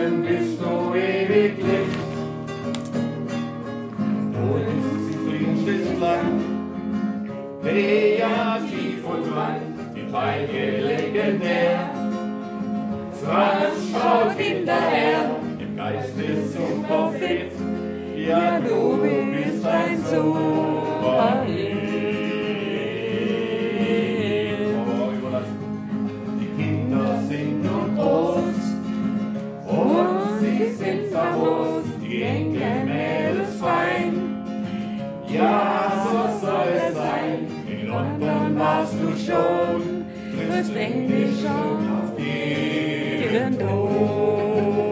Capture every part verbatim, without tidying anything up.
Herzen bist du ewiglich. Du bist lang, kreativ und dran, die Taille legendär. Franz schaut hinterher, im Geist ist zum Prophet. Ja, du bist ein Superheld. Die Kinder sind nun groß und sie sind verrost, die Enkel Mädels fein. Ja, so soll es sein. In London warst du schon, triffst endlich schon auf ihren Tod.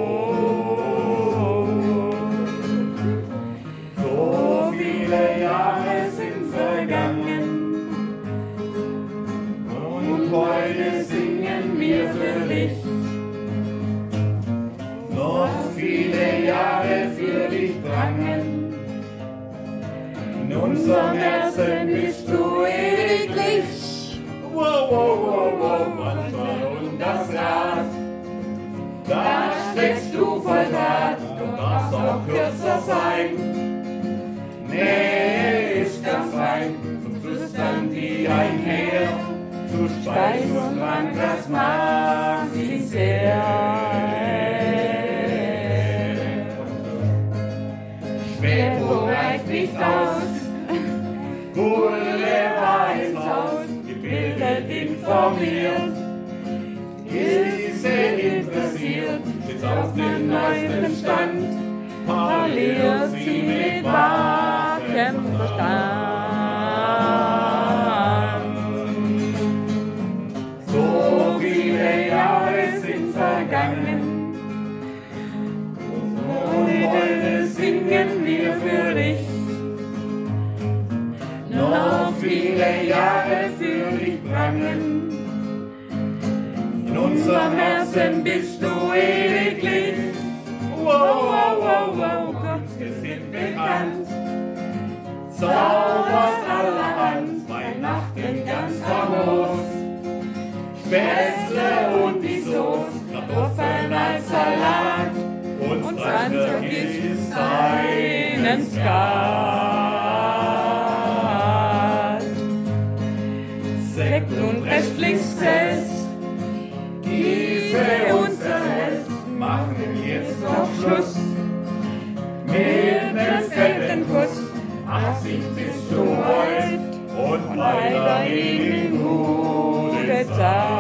So viele Jahre sind vergangen und heute singen wir für dich. Noch viele Jahre für dich drangen. In unserem Herzen bist du ewiglich. Wow, wow, wow, wow, manchmal und das Rad. Da steckst du voll Draht, du darfst auch kürzer sein. Nee, ist ganz fein, zum Flüstern die einher. Zu Speis und Trank, das mag sie sehr. Späto reicht nicht aus. Boulevard ins Haus, gebildet, informiert, ist sehr interessiert, sitzt auf dem neuesten Stand, parliert sie mit wachem Verstand. So viele Jahre sind vergangen und heute singen wir für dich. Noch viele Jahre für dich drangen. In unserem Herzen bist du ewiglich. Wow, wow, wow, wow, Gott, sind bekannt. Zauberst allerhand, Weihnachten ganz famos. Spätzle und die Soße, Kartoffeln als Salat. Und Franz vergisst seinen Skat. Sekt und Restlingsfest, diese uns zerlässt, machen jetzt noch Schluss mit nem fetten Kuss. achtzig bist du heut und weiterhin in gute Zeit.